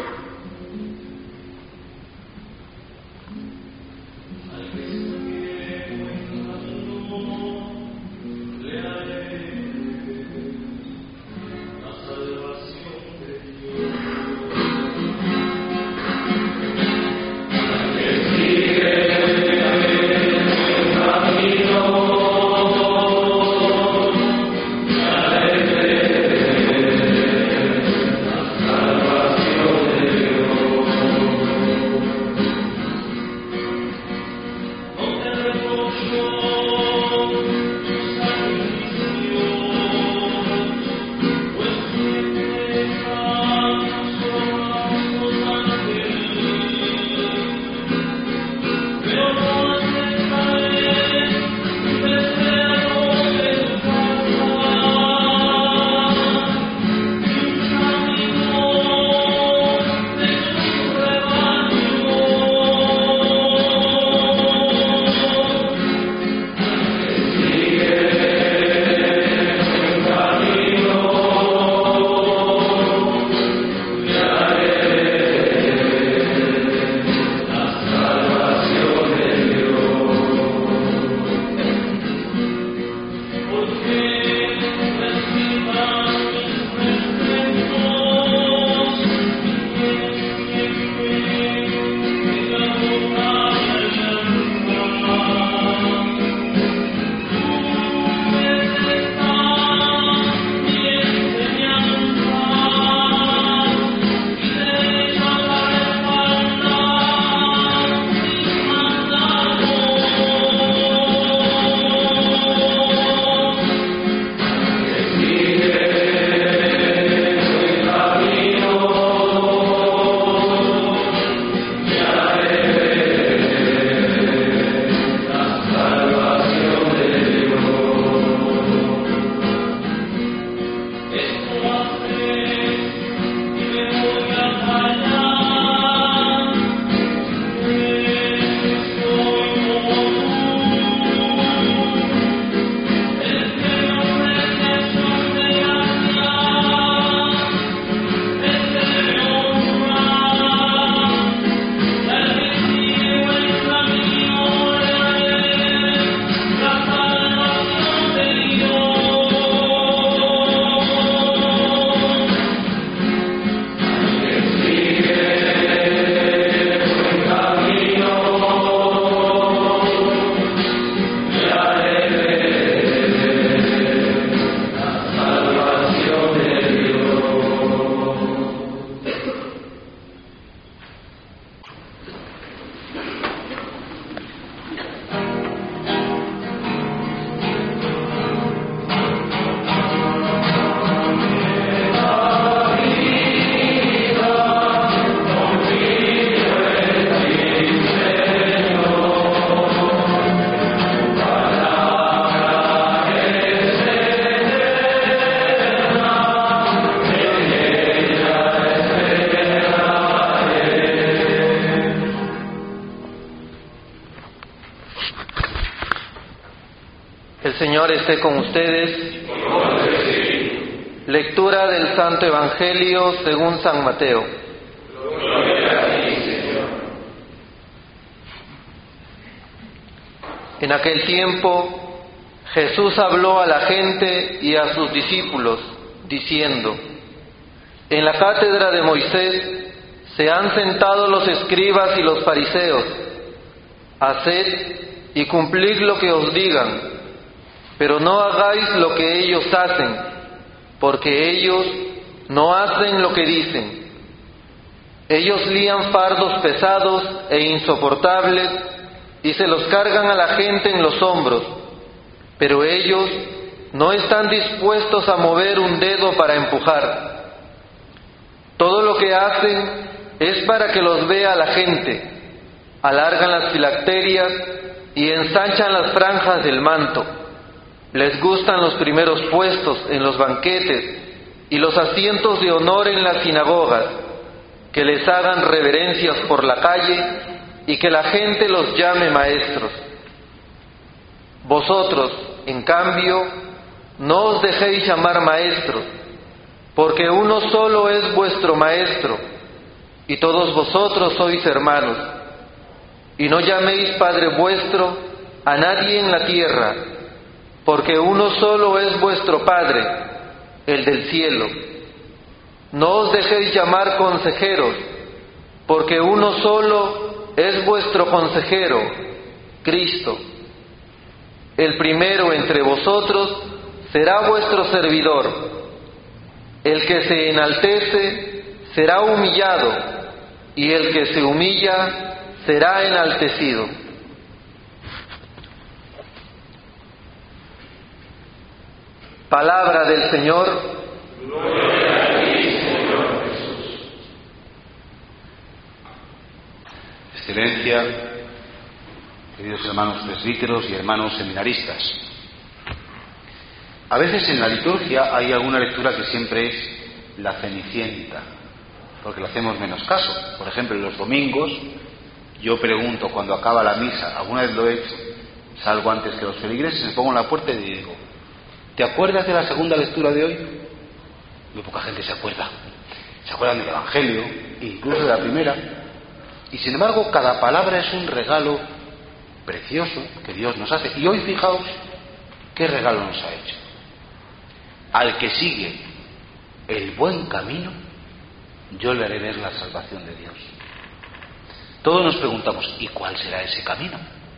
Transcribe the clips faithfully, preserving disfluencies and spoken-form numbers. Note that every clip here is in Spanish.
El Señor esté con ustedes. Lectura del Santo Evangelio según San Mateo. Gloria a ti, Señor. En aquel tiempo, Jesús habló a la gente y a sus discípulos, diciendo: En la cátedra de Moisés se han sentado los escribas y los fariseos. Haced y cumplid lo que os digan, pero no hagáis lo que ellos hacen, porque ellos no hacen lo que dicen. Ellos lían fardos pesados e insoportables y se los cargan a la gente en los hombros, pero ellos no están dispuestos a mover un dedo para empujar. Todo lo que hacen es para que los vea la gente. Alargan las filacterias y ensanchan las franjas del manto. Les gustan los primeros puestos en los banquetes y los asientos de honor en las sinagogas, que les hagan reverencias por la calle y que la gente los llame maestros. Vosotros, en cambio, no os dejéis llamar maestros, porque uno solo es vuestro maestro, y todos vosotros sois hermanos. Y no llaméis Padre vuestro a nadie en la tierra, porque uno solo es vuestro Padre, el del cielo. No os dejéis llamar consejeros, porque uno solo es vuestro consejero, Cristo. El primero entre vosotros será vuestro servidor. El que se enaltece será humillado, y el que se humilla será enaltecido. Palabra del Señor. Gloria a ti, Señor Jesús. Excelencia, queridos hermanos presbíteros y hermanos seminaristas. A veces en la liturgia hay alguna lectura que siempre es la Cenicienta, porque le hacemos menos caso. Por ejemplo, en los domingos yo pregunto cuando acaba la misa, alguna vez lo he hecho, salgo antes que los feligreses, me pongo en la puerta y digo: ¿te acuerdas de la segunda lectura de hoy? Muy poca gente se acuerda. Se acuerdan del Evangelio, incluso de la primera. Y sin embargo, cada palabra es un regalo precioso que Dios nos hace. Y hoy fijaos qué regalo nos ha hecho. Al que sigue el buen camino, yo le haré ver la salvación de Dios. Todos nos preguntamos: ¿y cuál será ese camino?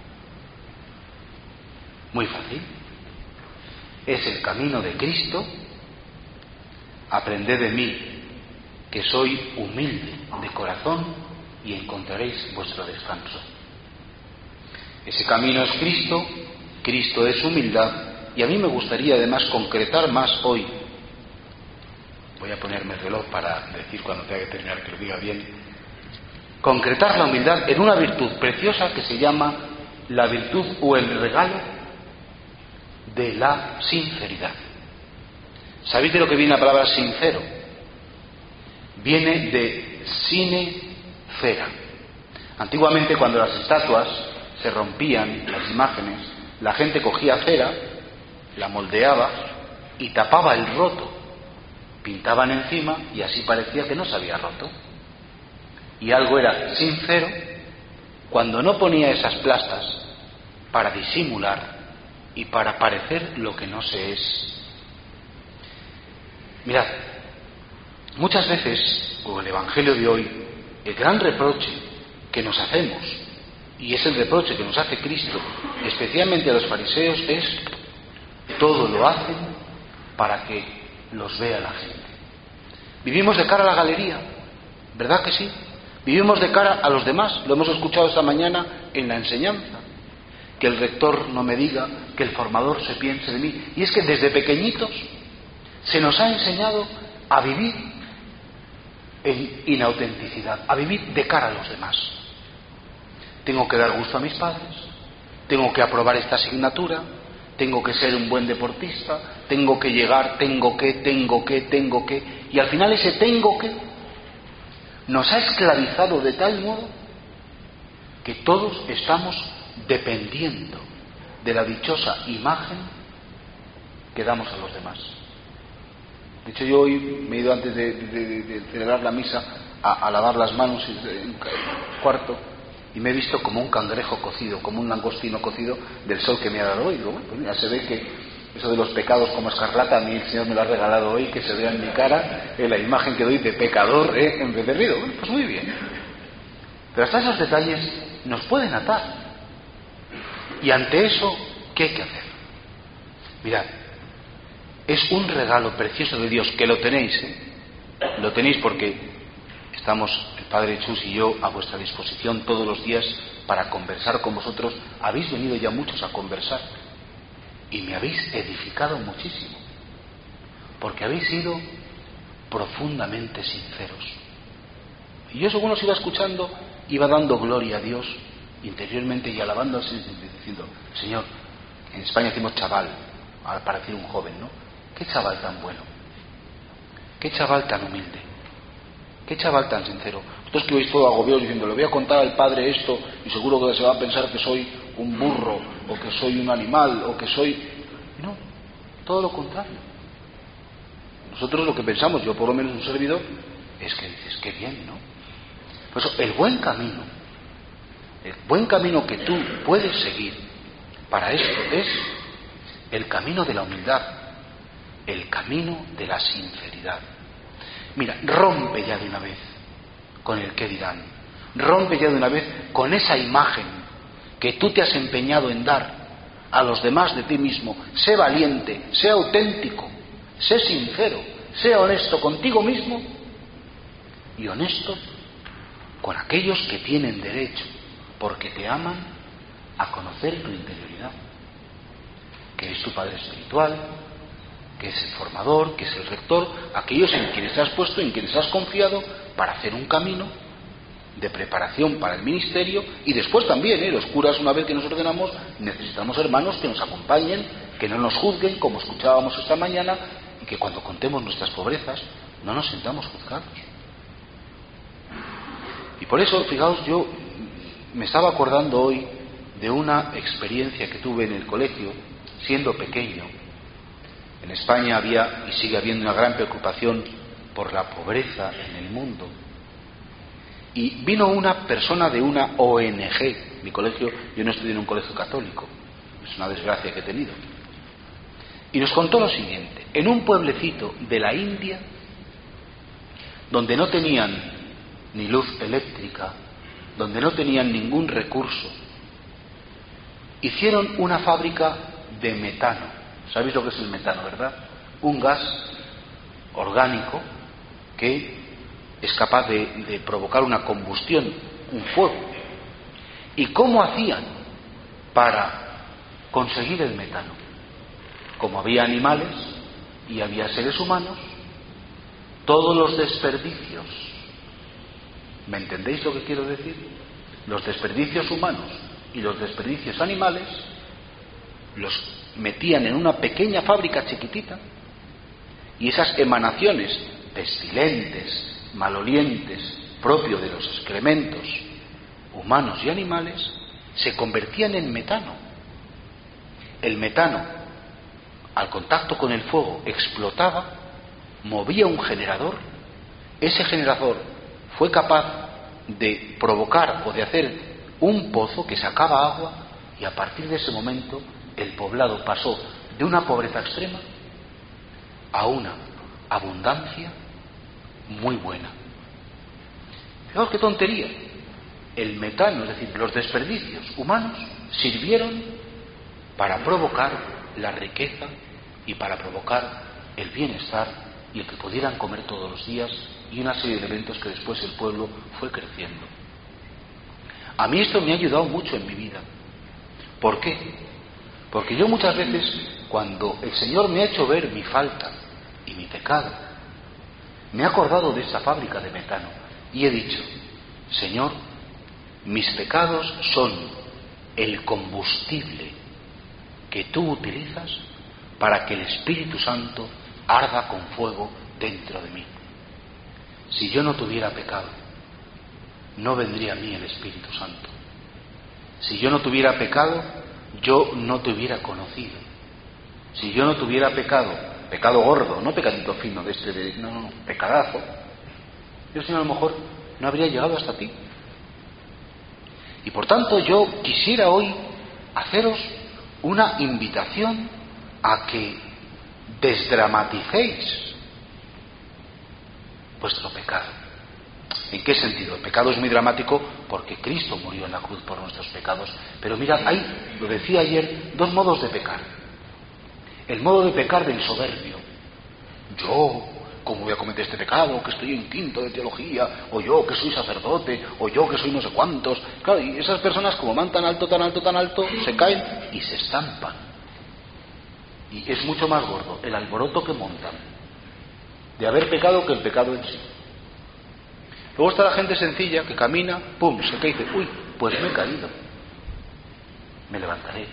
Muy fácil. Es el camino de Cristo. Aprended de mí, que soy humilde de corazón, y encontraréis vuestro descanso. Ese camino es Cristo, Cristo es humildad, y a mí me gustaría además concretar más hoy. Voy a ponerme el reloj para decir cuando tenga que terminar, que lo diga bien. Concretar la humildad en una virtud preciosa que se llama la virtud o el regalo de la sinceridad. ¿Sabéis de lo que viene la palabra sincero? Viene de sine cera. Antiguamente, cuando las estatuas se rompían, las imágenes, la gente cogía cera, la moldeaba y tapaba el roto. Pintaban encima y así parecía que no se había roto. Y algo era sincero cuando no ponía esas plastas para disimular y para parecer lo que no se es. Mirad, muchas veces, con el Evangelio de hoy, el gran reproche que nos hacemos, y es el reproche que nos hace Cristo, especialmente a los fariseos, es: todo lo hacen para que los vea la gente. Vivimos de cara a la galería, ¿verdad que sí? Vivimos de cara a los demás. Lo hemos escuchado esta mañana en la enseñanza. Que el rector no me diga, que el formador se piense de mí. Y es que desde pequeñitos se nos ha enseñado a vivir en inautenticidad, a vivir de cara a los demás. Tengo que dar gusto a mis padres, tengo que aprobar esta asignatura, tengo que ser un buen deportista, tengo que llegar, tengo que, tengo que, tengo que... Y al final ese tengo que nos ha esclavizado de tal modo que todos estamos dependiendo de la dichosa imagen que damos a los demás. De hecho, yo hoy me he ido antes de, de, de, de celebrar la misa a, a lavar las manos en un cuarto y me he visto como un cangrejo cocido, como un langostino cocido del sol que me ha dado hoy. Digo, bueno, pues mira, se ve que eso de los pecados como escarlata a mí el Señor me lo ha regalado hoy, que se vea en mi cara en la imagen que doy de pecador, ¿eh? En vez de rido. Bueno, pues muy bien. Pero hasta esos detalles nos pueden atar. Y ante eso, ¿qué hay que hacer? Mirad, es un regalo precioso de Dios, que lo tenéis, ¿eh? Lo tenéis porque estamos, el Padre Chus y yo, a vuestra disposición todos los días para conversar con vosotros. Habéis venido ya muchos a conversar y me habéis edificado muchísimo, porque habéis sido profundamente sinceros. Y yo, según os iba escuchando, iba dando gloria a Dios interiormente y alabándose, diciendo: Señor, en España decimos chaval, para decir un joven, ¿no? Qué chaval tan bueno, qué chaval tan humilde, qué chaval tan sincero. Vosotros que vais todo agobiados diciendo: le voy a contar al padre esto y seguro que se va a pensar que soy un burro, o que soy un animal, o que soy... No, todo lo contrario. Nosotros lo que pensamos, yo por lo menos un servidor, es que dices: qué bien, ¿no? Por eso, el buen camino, el buen camino que tú puedes seguir para esto es el camino de la humildad, el camino de la sinceridad. Mira, rompe ya de una vez con el qué dirán, rompe ya de una vez con esa imagen que tú te has empeñado en dar a los demás de ti mismo. Sé valiente, sé auténtico, sé sincero, sé honesto contigo mismo y honesto con aquellos que tienen derecho, porque te aman, a conocer tu interioridad, que es tu Padre espiritual, que es el formador, que es el rector, aquellos en quienes te has puesto, en quienes has confiado para hacer un camino de preparación para el ministerio. Y después también, ¿eh? los curas, una vez que nos ordenamos, necesitamos hermanos que nos acompañen, que no nos juzguen, como escuchábamos esta mañana, y que cuando contemos nuestras pobrezas no nos sintamos juzgados. Y por eso, fijaos, yo me estaba acordando hoy de una experiencia que tuve en el colegio, siendo pequeño. En España había y sigue habiendo una gran preocupación por la pobreza en el mundo. Y vino una persona de una O N G. Mi colegio, yo no estudié en un colegio católico, es una desgracia que he tenido. Y nos contó lo siguiente: en un pueblecito de la India, donde no tenían ni luz eléctrica, donde no tenían ningún recurso, hicieron una fábrica de metano. ¿Sabéis lo que es el metano, verdad? Un gas orgánico que es capaz de, de provocar una combustión, un fuego. ¿Y cómo hacían para conseguir el metano? Como había animales y había seres humanos, todos los desperdicios, ¿me entendéis lo que quiero decir? Los desperdicios humanos y los desperdicios animales los metían en una pequeña fábrica chiquitita, y esas emanaciones pestilentes, malolientes, propio de los excrementos humanos y animales, se convertían en metano. El metano, al contacto con el fuego, explotaba, movía un generador. Ese generador fue capaz de provocar o de hacer un pozo que sacaba agua, y a partir de ese momento el poblado pasó de una pobreza extrema a una abundancia muy buena. Fijaos qué tontería. El metano, es decir, los desperdicios humanos, sirvieron para provocar la riqueza y para provocar el bienestar y el que pudieran comer todos los días, y una serie de eventos que después el pueblo fue creciendo. A mí esto me ha ayudado mucho en mi vida. ¿Por qué? Porque yo muchas veces, cuando el Señor me ha hecho ver mi falta y mi pecado, me he acordado de esa fábrica de metano y he dicho: Señor, mis pecados son el combustible que tú utilizas para que el Espíritu Santo arda con fuego dentro de mí. Si yo no tuviera pecado, no vendría a mí el Espíritu Santo. Si yo no tuviera pecado, yo no te hubiera conocido. Si yo no tuviera pecado, pecado gordo, no pecadito fino de este, de, no, no, pecadazo, yo, Señor, a lo mejor no habría llegado hasta ti. Y por tanto yo quisiera hoy haceros una invitación a que desdramaticéis vuestro pecado. ¿En qué sentido? El pecado es muy dramático porque Cristo murió en la cruz por nuestros pecados. Pero mirad, hay, lo decía ayer, dos modos de pecar. El modo de pecar del soberbio. Yo, ¿cómo voy a cometer este pecado? Que estoy en quinto de teología, o yo que soy sacerdote, o yo que soy no sé cuántos. Claro, y esas personas, como van tan alto, tan alto, tan alto, se caen y se estampan. Y es mucho más gordo el alboroto que montan de haber pecado que el pecado en sí. Luego está la gente sencilla que camina, pum, se cae y dice: uy, pues me he caído, me levantaré.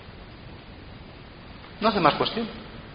No hace más cuestión.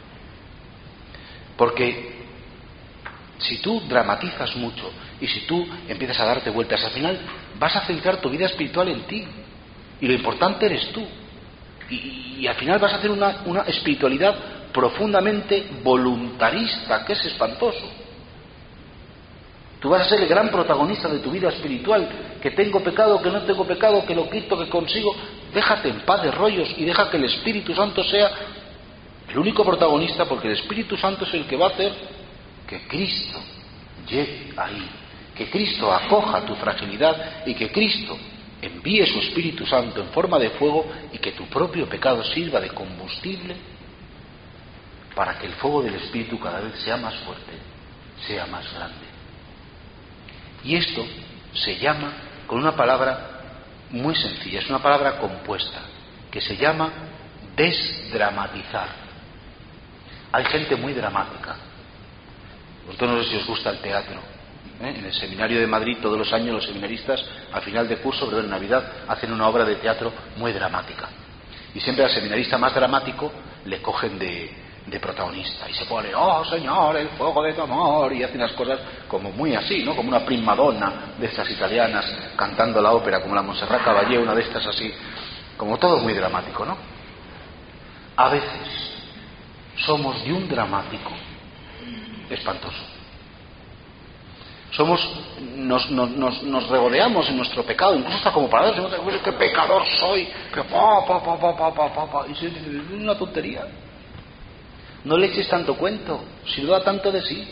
Porque si tú dramatizas mucho y si tú empiezas a darte vueltas, al final vas a centrar tu vida espiritual en ti, y lo importante eres tú, y, y al final vas a hacer una, una espiritualidad profundamente voluntarista, que es espantoso. Tú vas a ser el gran protagonista de tu vida espiritual, que tengo pecado, que no tengo pecado, que lo quito, que consigo. Déjate en paz de rollos y deja que el Espíritu Santo sea el único protagonista, porque el Espíritu Santo es el que va a hacer que Cristo llegue ahí, que Cristo acoja tu fragilidad y que Cristo envíe su Espíritu Santo en forma de fuego y que tu propio pecado sirva de combustible para que el fuego del Espíritu cada vez sea más fuerte, sea más grande. Y esto se llama con una palabra muy sencilla, es una palabra compuesta, que se llama desdramatizar. Hay gente muy dramática. Vosotros no sé si os gusta el teatro. ¿eh? En el seminario de Madrid todos los años los seminaristas al final de curso, sobre en Navidad, hacen una obra de teatro muy dramática. Y siempre al seminarista más dramático le cogen de... de protagonista y se pone, oh Señor, el fuego de tu amor, y hace unas cosas como muy así, ¿no? Como una prima donna de estas italianas cantando la ópera, como la Montserrat Caballé, una de estas así, como todo muy dramático, ¿no? A veces somos de un dramático espantoso. Somos, nos, nos, nos, nos regodeamos en nuestro pecado, incluso hasta como para darnos cuenta, qué pecador soy, que pa, pa, pa, pa, pa, pa, pa, pa, y es una tontería. No le eches tanto cuento, si no da tanto de sí.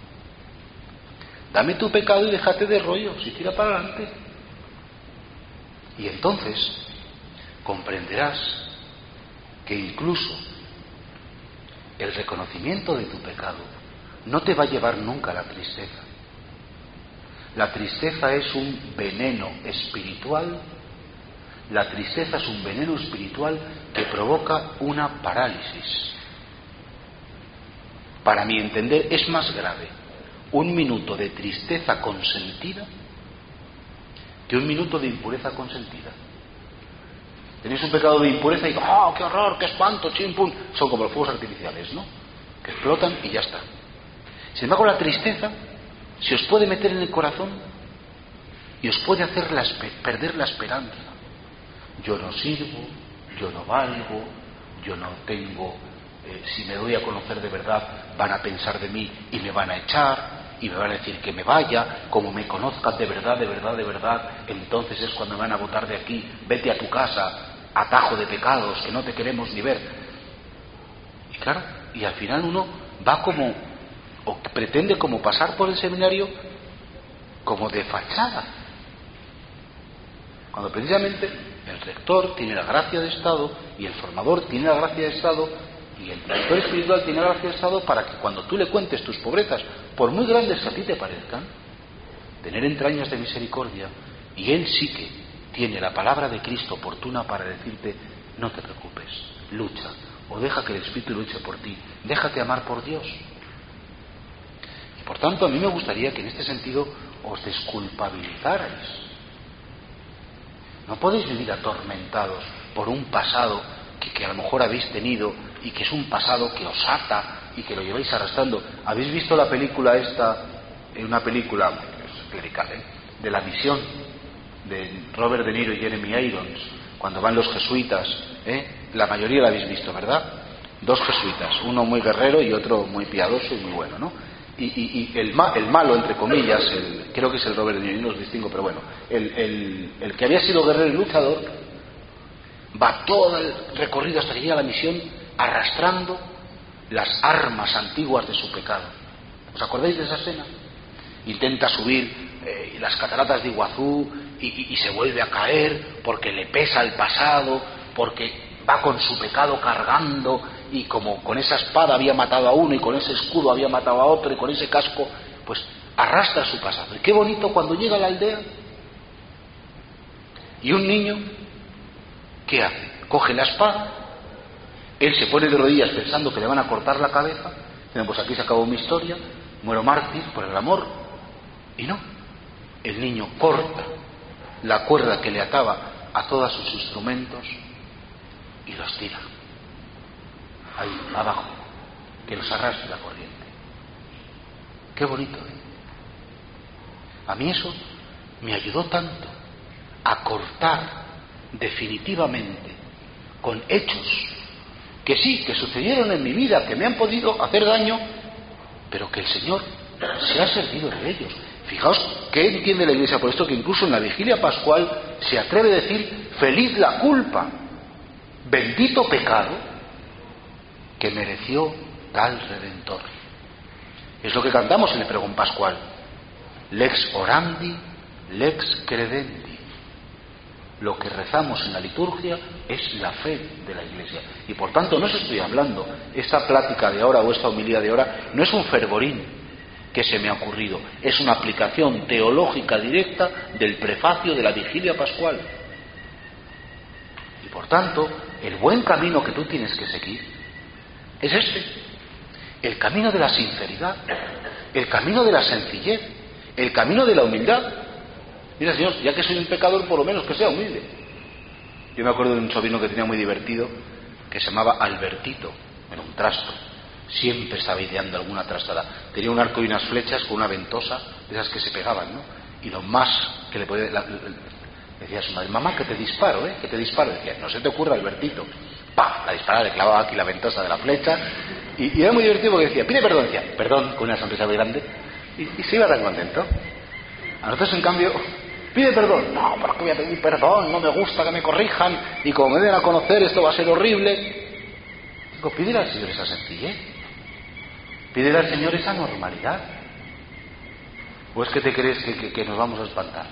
Dame tu pecado y déjate de rollos y tira para adelante. Y entonces comprenderás que incluso el reconocimiento de tu pecado no te va a llevar nunca a la tristeza. La tristeza es un veneno espiritual. La tristeza es un veneno espiritual que provoca una parálisis. Para mi entender, es más grave un minuto de tristeza consentida que un minuto de impureza consentida. Tenéis un pecado de impureza y digo, ¡oh, qué horror, qué espanto, chimpum! Son como los fuegos artificiales, ¿no? Que explotan y ya está. Sin embargo, la tristeza se os puede meter en el corazón y os puede hacer la, perder la esperanza. Yo no sirvo, yo no valgo, yo no tengo... Eh, si me doy a conocer de verdad, van a pensar de mí y me van a echar y me van a decir que me vaya. Como me conozcan de verdad, de verdad, de verdad, entonces es cuando me van a botar de aquí. Vete a tu casa, atajo de pecados, que no te queremos ni ver. Y claro, y al final uno va como, o pretende como pasar por el seminario como de fachada, cuando precisamente el rector tiene la gracia de Estado y el formador tiene la gracia de Estado y el director espiritual tiene la gracia de Estado para que cuando tú le cuentes tus pobrezas, por muy grandes que a ti te parezcan, tener entrañas de misericordia, y él sí que tiene la palabra de Cristo oportuna para decirte, no te preocupes, lucha, o deja que el Espíritu luche por ti, déjate amar por Dios. Y por tanto a mí me gustaría que en este sentido os desculpabilizarais. No podéis vivir atormentados por un pasado que, que a lo mejor habéis tenido y que es un pasado que os ata y que lo lleváis arrastrando. ¿Habéis visto la película esta, una película clerical, ¿eh? de La Misión, de Robert De Niro y Jeremy Irons, cuando van los jesuitas? ¿eh? La mayoría la habéis visto, ¿verdad? Dos jesuitas, uno muy guerrero y otro muy piadoso y muy bueno, ¿no? Y, y, y el, ma, el malo, entre comillas, el, creo que es el Robert De Niro, no los distingo, pero bueno, el, el, el que había sido guerrero y luchador va todo el recorrido hasta que llega a la misión arrastrando las armas antiguas de su pecado. ¿Os acordáis de esa escena? Intenta subir eh, las cataratas de Iguazú y, y, y se vuelve a caer porque le pesa el pasado, porque va con su pecado cargando, y como con esa espada había matado a uno y con ese escudo había matado a otro y con ese casco, pues arrastra su pasado. Y qué bonito cuando llega a la aldea y un niño, ¿qué hace? Coge la espada, él se pone de rodillas pensando que le van a cortar la cabeza, dice, pues aquí se acabó mi historia, muero mártir por el amor. Y no, el niño corta la cuerda que le ataba a todos sus instrumentos y los tira ahí abajo, que los arrastre la corriente. Qué bonito, ¿eh? A mí eso me ayudó tanto a cortar definitivamente con hechos que sí, que sucedieron en mi vida, que me han podido hacer daño, pero que el Señor se ha servido de ellos, Fijaos qué entiende la Iglesia por esto, que incluso en la vigilia pascual se atreve a decir: feliz la culpa, bendito pecado que mereció tal Redentor. Es lo que cantamos en el pregón pascual: lex orandi, lex credendi. Lo que rezamos en la liturgia es la fe de la Iglesia. Y por tanto no os estoy hablando, esta plática de ahora o esta homilía de ahora no es un fervorín que se me ha ocurrido, es una aplicación teológica directa del prefacio de la vigilia pascual. Y por tanto, el buen camino que tú tienes que seguir es este: el camino de la sinceridad, el camino de la sencillez, el camino de la humildad. Mira, Señor, ya que soy un pecador, por lo menos que sea humilde. Yo me acuerdo de un sobrino que tenía muy divertido, que se llamaba Albertito, era un trasto, siempre estaba ideando alguna trastada. Tenía un arco y unas flechas con una ventosa, de esas que se pegaban, ¿no? Y lo más que le podía... La, la, decía a su madre: mamá, que te disparo, ¿eh? Que te disparo. Decía: no se te ocurra, Albertito. ¡Pah! La disparaba, le clavaba aquí la ventosa de la flecha. Y, y era muy divertido porque decía: pide perdón. Decía: perdón, con una sonrisa muy grande. Y, y se iba tan contento. A nosotros, en cambio, pide perdón. No, ¿por qué voy a pedir perdón? No me gusta que me corrijan. Y como me den a conocer, esto va a ser horrible. Digo, pídele al Señor esa sencillez. Pídele al Señor esa normalidad. ¿O es que te crees que, que, que nos vamos a espantar?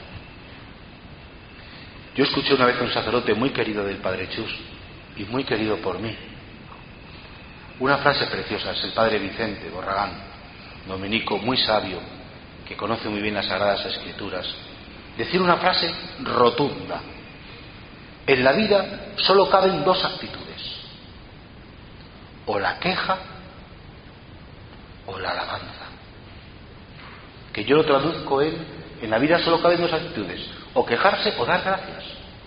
Yo escuché una vez a un sacerdote muy querido del Padre Chus, y muy querido por mí, una frase preciosa. Es el Padre Vicente Borragán, dominico muy sabio, que conoce muy bien las Sagradas Escrituras, decir una frase rotunda: en la vida solo caben dos actitudes, o la queja o la alabanza. Que yo lo traduzco en: en la vida solo caben dos actitudes, o quejarse o dar gracias.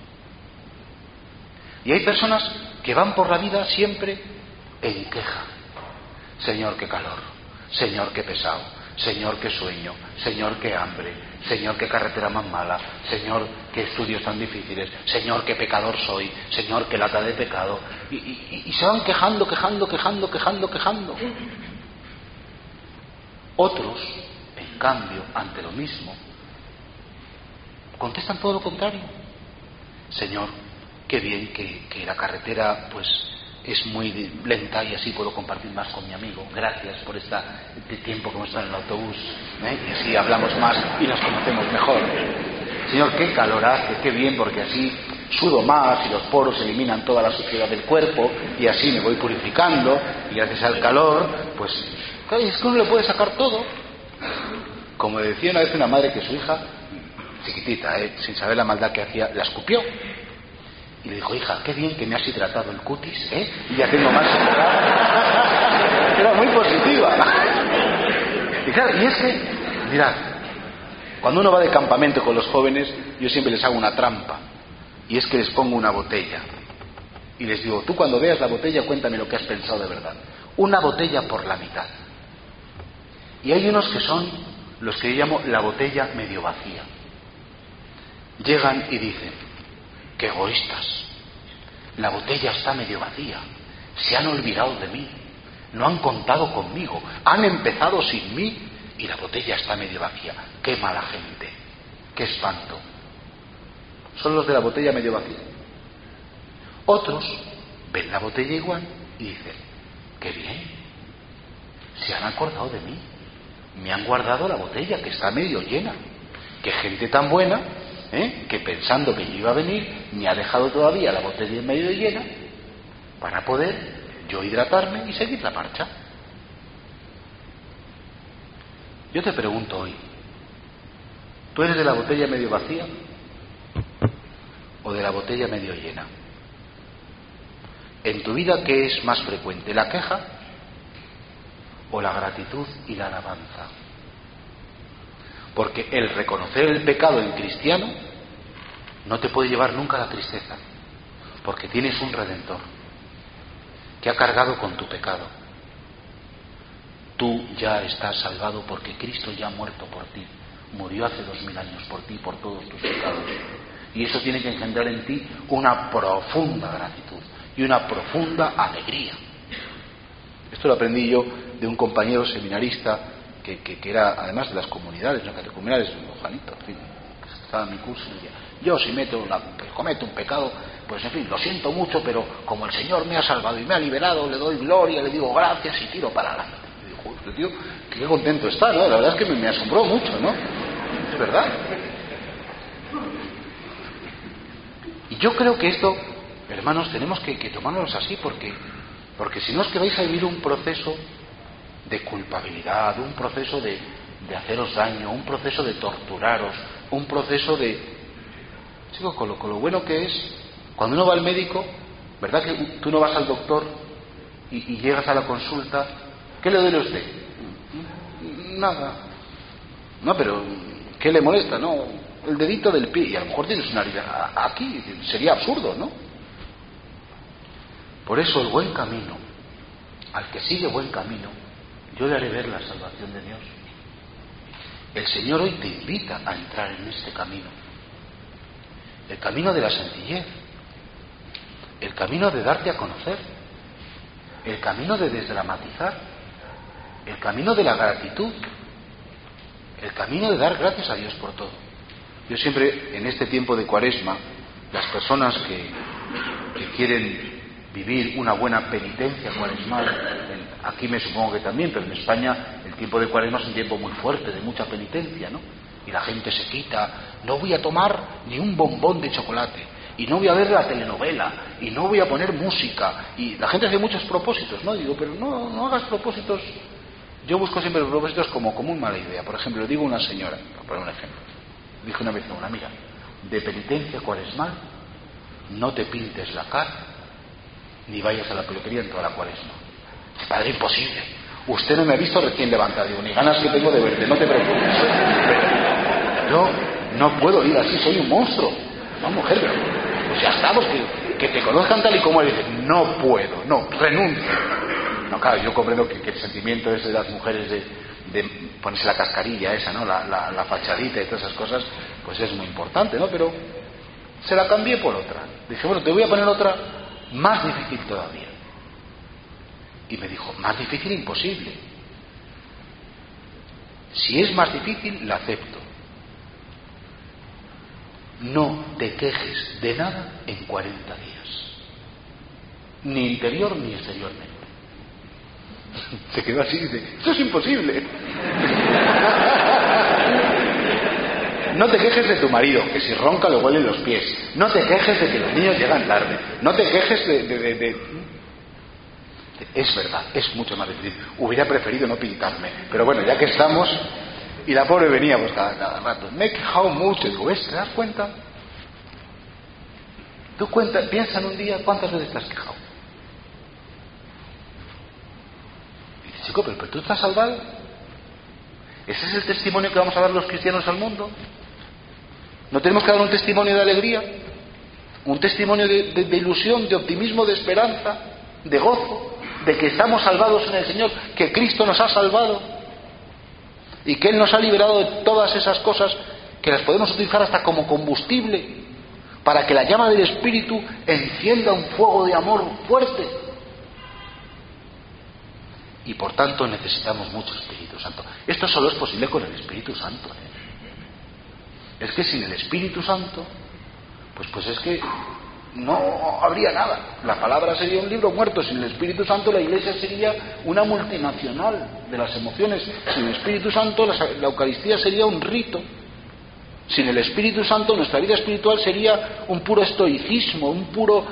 Y hay personas que van por la vida siempre en queja: Señor, qué calor, Señor, qué pesado, Señor, qué sueño, Señor, qué hambre, Señor, qué carretera más mala, Señor, qué estudios tan difíciles, Señor, qué pecador soy, Señor, qué lata de pecado. Y, y, y se van quejando, quejando, quejando, quejando, quejando. Otros, en cambio, ante lo mismo, contestan todo lo contrario: Señor, qué bien que, que la carretera pues es muy lenta y así puedo compartir más con mi amigo. Gracias por esta, este tiempo que hemos estado en el autobús, ¿eh? Y así hablamos más y nos conocemos mejor. Señor, qué calor hace, qué bien, porque así sudo más y los poros eliminan toda la suciedad del cuerpo y así me voy purificando, y gracias al calor, pues claro, es que uno le puede sacar todo. Como decía una vez una madre que su hija, chiquitita, ¿eh? sin saber la maldad que hacía, la escupió. Y le dijo: hija, qué bien que me has hidratado el cutis, ¿eh? Y ya tengo más hidratado. Era muy positiva. Y claro, y es que, mirad, cuando uno va de campamento con los jóvenes, yo siempre les hago una trampa. Y es que les pongo una botella. Y les digo: tú cuando veas la botella, cuéntame lo que has pensado de verdad. Una botella por la mitad. Y hay unos que son los que yo llamo la botella medio vacía. Llegan y dicen: qué egoístas, la botella está medio vacía, se han olvidado de mí, no han contado conmigo, han empezado sin mí y la botella está medio vacía. Qué mala gente, qué espanto. Son los de la botella medio vacía. Otros ven la botella igual y dicen: qué bien, se han acordado de mí, me han guardado la botella que está medio llena. Qué gente tan buena, ¿eh? que pensando que yo iba a venir me ha dejado todavía la botella medio llena para poder yo hidratarme y seguir la marcha. Yo te pregunto hoy: ¿tú eres de la botella medio vacía o de la botella medio llena? En tu vida, ¿qué es más frecuente, la queja o la gratitud y la alabanza? Porque el reconocer el pecado en cristiano no te puede llevar nunca a la tristeza, porque tienes un Redentor que ha cargado con tu pecado. Tú ya estás salvado porque Cristo ya ha muerto por ti, murió hace dos mil años por ti, por todos tus pecados. Y eso tiene que engendrar en ti una profunda gratitud y una profunda alegría. Esto lo aprendí yo de un compañero seminarista que, que, que era además de las comunidades, no catecumenales, Juanito, en fin, que estaba en mi curso, y decía, yo si meto la, cometo un pecado, pues en fin, lo siento mucho, pero como el Señor me ha salvado y me ha liberado, le doy gloria, le digo gracias y tiro para adelante. Y digo, joder, tío, qué contento está, ¿no? La verdad es que me, me asombró mucho, ¿no? Es verdad. Y yo creo que esto, hermanos, tenemos que, que tomárnoslos así, porque, porque si no es que vais a vivir un proceso de culpabilidad, un proceso de, de haceros daño, un proceso de torturaros, un proceso de... Chicos, con lo, con lo bueno que es, cuando uno va al médico, ¿verdad que tú no vas al doctor y, y llegas a la consulta? ¿Qué le duele a usted? Nada. No, pero ¿qué le molesta? No, el dedito del pie, y a lo mejor tienes una herida aquí, sería absurdo, ¿no? Por eso el buen camino, al que sigue buen camino, yo le haré ver la salvación de Dios. El Señor hoy te invita a entrar en este camino, el camino de la sencillez, el camino de darte a conocer, el camino de desdramatizar, el camino de la gratitud, el camino de dar gracias a Dios por todo. Yo siempre, en este tiempo de Cuaresma, las personas que, que quieren vivir una buena penitencia cuaresmal, en, aquí me supongo que también, pero en España el tiempo de Cuaresma es un tiempo muy fuerte, de mucha penitencia, ¿no? Y la gente se quita, no voy a tomar ni un bombón de chocolate, y no voy a ver la telenovela, y no voy a poner música, y la gente hace muchos propósitos, ¿no? Digo, pero no, no hagas propósitos. Yo busco siempre los propósitos como, como una mala idea. Por ejemplo, le digo a una señora, por poner un ejemplo, dije una vez a una amiga, de penitencia cuaresmal, no te pintes la cara, ni vayas a la peluquería en toda la Cuaresma. Padre, imposible. Usted no me ha visto recién levantado, digo, ni ganas que tengo de verte, no te preocupes. Pero yo no puedo ir así, soy un monstruo. No, mujer, pero pues ya estamos, que, que te conozcan tal y como él. Dice, no puedo, no, renuncio. No, claro, yo comprendo que, que el sentimiento ese de las mujeres de, de ponerse la cascarilla esa, ¿no? La, la, la fachadita y todas esas cosas, pues es muy importante, ¿no? Pero se la cambié por otra. Dije, bueno, te voy a poner otra más difícil todavía. Y me dijo, más difícil imposible. Si es más difícil, la acepto. No te quejes de nada en cuarenta días. Ni interior ni exteriormente. Se quedó así y dice, eso es imposible. No te quejes de tu marido, que si ronca le huelen los pies. No te quejes de que los niños llegan tarde. No te quejes de... de, de, de... Es verdad, es mucho más difícil. Hubiera preferido no pintarme. Pero bueno, ya que estamos... Y la pobre venía pues cada, cada rato. Me he quejado mucho. Digo, ¿ves? ¿Te das cuenta? Tú cuenta, piensa en un día cuántas veces te has quejado. Y dices, chico, pero, pero tú estás salvado. ¿Ese es el testimonio que vamos a dar los cristianos al mundo? ¿No tenemos que dar un testimonio de alegría? ¿Un testimonio de, de, de ilusión, de optimismo, de esperanza, de gozo, de que estamos salvados en el Señor, que Cristo nos ha salvado y que Él nos ha liberado de todas esas cosas que las podemos utilizar hasta como combustible para que la llama del Espíritu encienda un fuego de amor fuerte? Y por tanto necesitamos mucho Espíritu Santo. Esto solo es posible con el Espíritu Santo, ¿eh? Es que sin el Espíritu Santo, pues, pues es que no habría nada. La palabra sería un libro muerto. Sin el Espíritu Santo la Iglesia sería una multinacional de las emociones. Sin el Espíritu Santo la, la Eucaristía sería un rito. Sin el Espíritu Santo nuestra vida espiritual sería un puro estoicismo, un puro...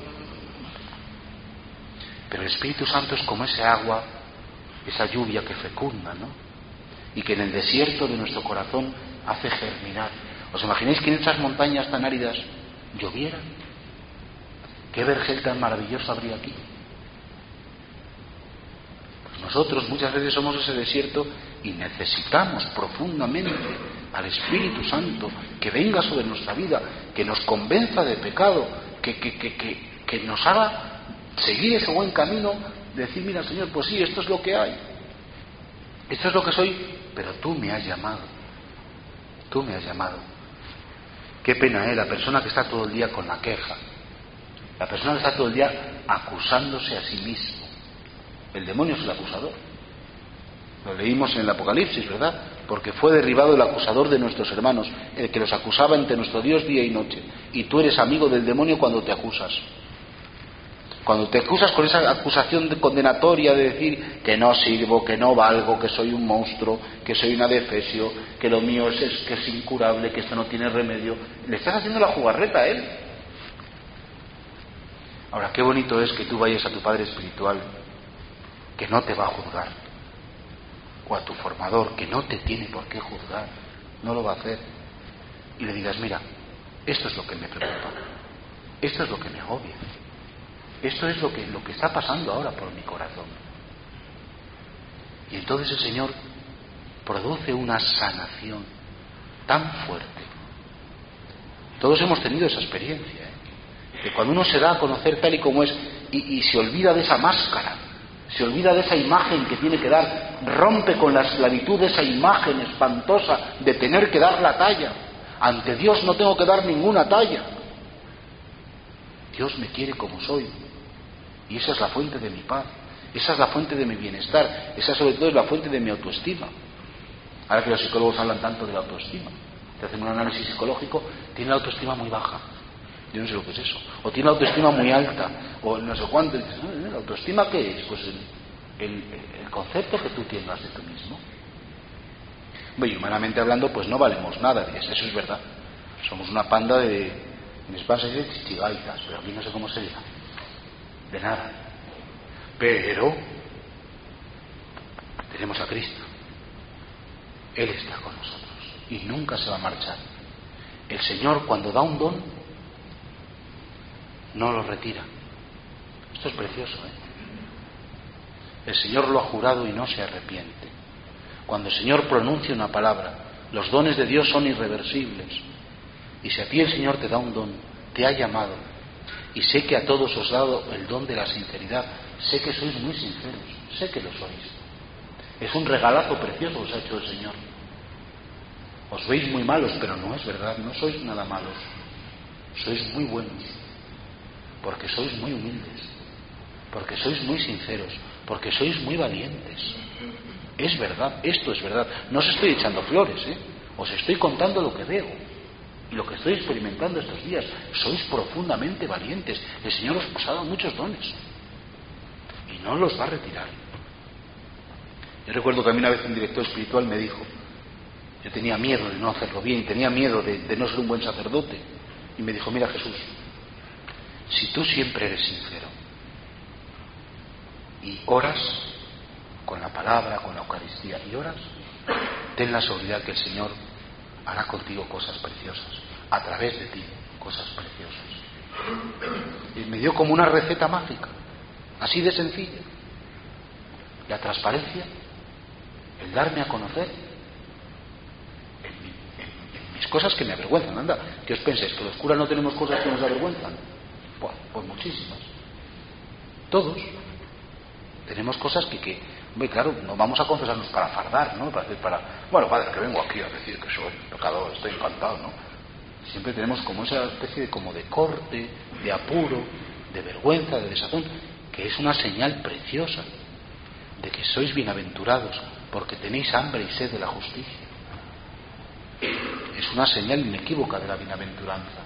Pero el Espíritu Santo es como ese agua, esa lluvia que fecunda, ¿no? Y que en el desierto de nuestro corazón hace germinar. ¿Os imagináis que en esas montañas tan áridas lloviera? ¿Qué vergel tan maravilloso habría aquí? Pues nosotros muchas veces somos ese desierto y necesitamos profundamente al Espíritu Santo que venga sobre nuestra vida, que nos convenza de pecado, que, que, que, que, que nos haga seguir ese buen camino, de decir, mira Señor, pues sí, esto es lo que hay, esto es lo que soy, pero tú me has llamado, tú me has llamado. Qué pena, ¿eh? La persona que está todo el día con la queja, la persona que está todo el día acusándose a sí mismo. El demonio es el acusador. Lo leímos en el Apocalipsis, ¿verdad? Porque fue derribado el acusador de nuestros hermanos, el que los acusaba ante nuestro Dios día y noche. Y tú eres amigo del demonio cuando te acusas. Cuando te acusas con esa acusación condenatoria de decir que no sirvo, que no valgo, que soy un monstruo, que soy un adefesio, que lo mío es, es, que es incurable, que esto no tiene remedio, le estás haciendo la jugarreta a él. Ahora, qué bonito es que tú vayas a tu Padre espiritual, que no te va a juzgar, o a tu formador, que no te tiene por qué juzgar, no lo va a hacer, y le digas, mira, esto es lo que me preocupa, esto es lo que me agobia, esto es lo que, lo que está pasando ahora por mi corazón. Y entonces el Señor produce una sanación tan fuerte. Todos hemos tenido esa experiencia, ¿eh? Que cuando uno se da a conocer tal y como es y, y se olvida de esa máscara, se olvida de esa imagen que tiene que dar, rompe con la esclavitud de esa imagen espantosa de tener que dar la talla. Ante Dios no tengo que dar ninguna talla. Dios me quiere como soy. Y esa es la fuente de mi paz, esa es la fuente de mi bienestar, esa sobre todo es la fuente de mi autoestima. Ahora que los psicólogos hablan tanto de la autoestima, te hacen un análisis psicológico, tiene la autoestima muy baja, yo no sé lo que es eso, o tiene la autoestima muy alta, o no sé cuánto. ¿La autoestima qué es? Pues el, el, el concepto que tú tengas de tú mismo. Bueno, y humanamente hablando, pues no valemos nada, eso es verdad. Somos una panda de, en España se dice chichigaitas, pero aquí no sé cómo se diga. De nada, pero tenemos a Cristo, Él está con nosotros y nunca se va a marchar. El Señor, cuando da un don, no lo retira. Esto es precioso, ¿eh? El Señor lo ha jurado y no se arrepiente. Cuando el Señor pronuncia una palabra, los dones de Dios son irreversibles. Y si a ti el Señor te da un don, te ha llamado, y sé que a todos os he dado el don de la sinceridad, sé que sois muy sinceros, sé que lo sois. Es un regalazo precioso que os ha hecho el Señor. Os veis muy malos, pero no es verdad, no sois nada malos. Sois muy buenos, porque sois muy humildes, porque sois muy sinceros, porque sois muy valientes. Es verdad, esto es verdad. No os estoy echando flores, ¿eh? Os estoy contando lo que veo. Y lo que estoy experimentando estos días, sois profundamente valientes. El Señor os ha dado muchos dones y no los va a retirar. Yo recuerdo que a mí una vez un director espiritual me dijo, yo tenía miedo de no hacerlo bien, y tenía miedo de, de no ser un buen sacerdote, y me dijo, mira Jesús, si tú siempre eres sincero y oras con la palabra, con la Eucaristía y oras, ten la seguridad que el Señor hará contigo cosas preciosas, a través de ti, cosas preciosas. Y me dio como una receta mágica, así de sencilla. La transparencia, el darme a conocer en, mi, en, en mis cosas que me avergüenzan. Anda, ¿qué os pensáis? ¿Que los curas no tenemos cosas que nos avergüenzan? Bueno, pues muchísimas. Todos tenemos cosas que, que hombre, claro, no vamos a confesarnos para fardar, ¿no? Para decir, para, bueno, padre, que vengo aquí a decir que soy pecador, estoy encantado, ¿no? Siempre tenemos como esa especie de, como de corte, de apuro, de vergüenza, de desazón, que es una señal preciosa de que sois bienaventurados, porque tenéis hambre y sed de la justicia. Es una señal inequívoca de la bienaventuranza.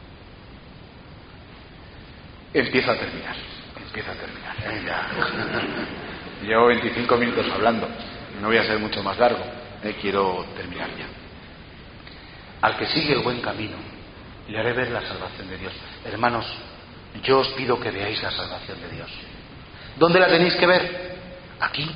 Empieza a terminar, empieza a terminar. ¿eh? Ya. Llevo veinticinco minutos hablando, no voy a ser mucho más largo, eh, quiero terminar ya. Al que sigue el buen camino, le haré ver la salvación de Dios. Hermanos, yo os pido que veáis la salvación de Dios. ¿Dónde la tenéis que ver? Aquí.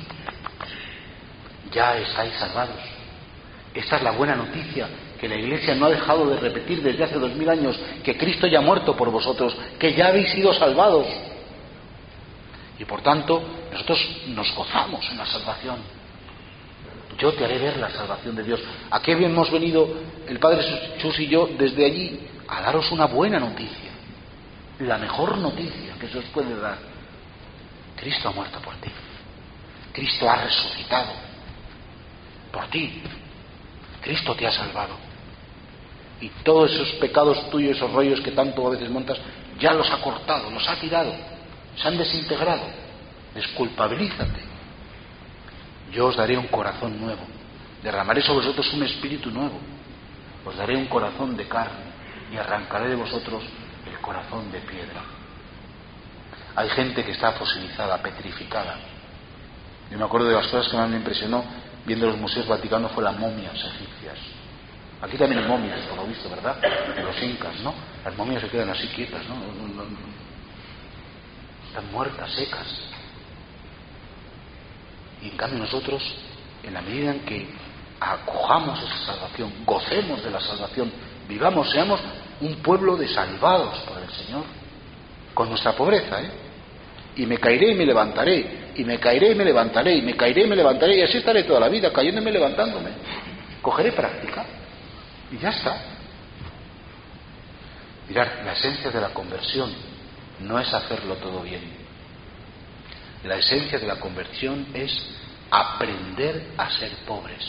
Ya estáis salvados. Esta es la buena noticia que la Iglesia no ha dejado de repetir desde hace dos mil años, que Cristo ya ha muerto por vosotros, que ya habéis sido salvados. Y por tanto, nosotros nos gozamos en la salvación. Yo te haré ver la salvación de Dios. ¿A qué hemos venido el Padre Chus y yo desde allí? A daros una buena noticia. La mejor noticia que se os puede dar. Cristo ha muerto por ti. Cristo ha resucitado por ti. Cristo te ha salvado. Y todos esos pecados tuyos, esos rollos que tanto a veces montas, ya los ha cortado, los ha tirado. Se han desintegrado. Desculpabilízate. yo os daré un corazón nuevo, derramaré sobre vosotros un espíritu nuevo, os daré un corazón de carne y arrancaré de vosotros el corazón de piedra. Hay gente que está fosilizada, petrificada. Yo me acuerdo de las cosas que más me impresionó viendo los museos vaticanos fue las momias egipcias. Aquí también hay momias, por lo visto, ¿verdad? De los incas, ¿no? Las momias se quedan así quietas, ¿no? No, no, no. Están muertas, secas. Y en cambio nosotros, en la medida en que acojamos esa salvación, gocemos de la salvación, vivamos, seamos un pueblo de salvados por el Señor, con nuestra pobreza, ¿eh? Y me caeré y me levantaré, y me caeré y me levantaré, y me caeré y me levantaré, y así estaré toda la vida, cayéndome y levantándome. Cogeré práctica. Y ya está. Mirad, la esencia de la conversión no es hacerlo todo bien. La esencia de la conversión es aprender a ser pobres.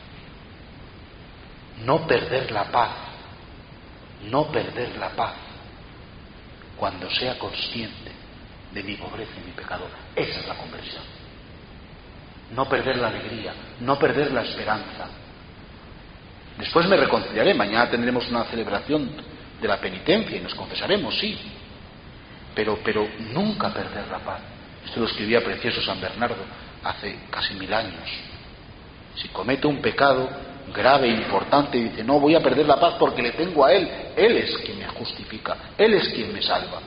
No perder la paz. No perder la paz cuando sea consciente de mi pobreza y mi pecado. Esa es la conversión. No perder la alegría, no perder la esperanza. Después me reconciliaré, mañana tendremos una celebración de la penitencia y nos confesaremos, sí, pero, pero nunca perder la paz. Esto lo escribía precioso San Bernardo hace casi mil años. Si cometo un pecado grave, importante, dice, no voy a perder la paz porque le tengo a Él. Él es quien me justifica, Él es quien me salva.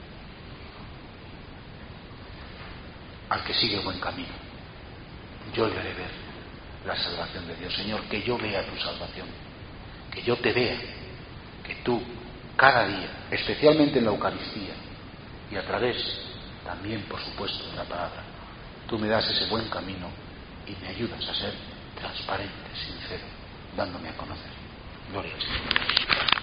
Al que sigue buen camino, yo le haré ver la salvación de Dios. Señor, que yo vea tu salvación, que yo te vea, que tú cada día, especialmente en la Eucaristía y a través también, por supuesto, de la palabra, tú me das ese buen camino y me ayudas a ser transparente, sincero, dándome a conocer. Gloria al Señor.